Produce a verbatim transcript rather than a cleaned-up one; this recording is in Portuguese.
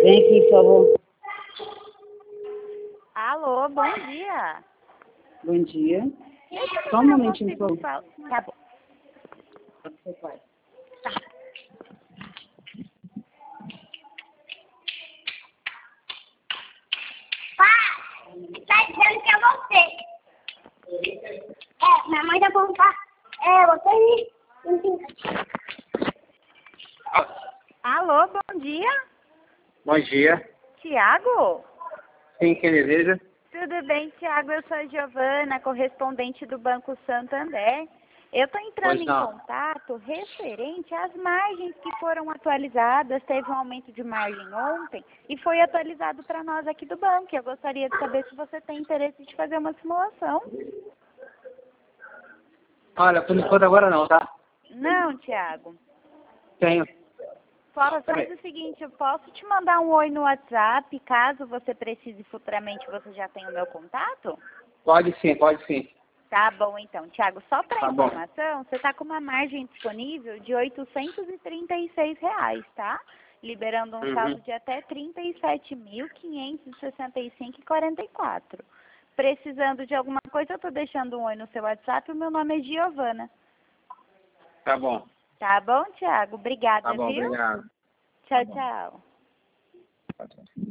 Vem aqui, por favor. Alô, bom dia. Bom dia. Deixa Só um momentinho, por favor. fal- Tá bom. Seu pai. Tá. Pai, tá dizendo que é você. É, minha mãe tá falando pra... É, você aí. Alô, bom dia. Bom dia. Tiago? Sim, quem deseja? Tudo bem, Tiago? Eu sou a Giovana, correspondente do Banco Santander. Eu estou entrando Pois em não. contato referente às margens que foram atualizadas. Teve um aumento de margem ontem e foi atualizado para nós aqui do banco. Eu gostaria de saber se você tem interesse de fazer uma simulação. Olha, por enquanto agora não, tá? Não, Tiago. Tenho. Fala, Peraí. faz o seguinte, eu posso te mandar um oi no WhatsApp, caso você precise futuramente, você já tem o meu contato? Pode sim, pode sim. Tá bom, então. Tiago, só para Tá bom. informação, você está com uma margem disponível de oitocentos e trinta e seis reais, tá? Liberando um Uhum. saldo de até trinta e sete mil, quinhentos e sessenta e cinco reais e quarenta e quatro centavos. Precisando de alguma coisa, eu estou deixando um oi no seu WhatsApp. O meu nome é Giovana. Tá bom. Tá bom, Tiago? Obrigada, Tá bom, viu? obrigado. Tchau, Tá bom. tchau. Tchau, tchau.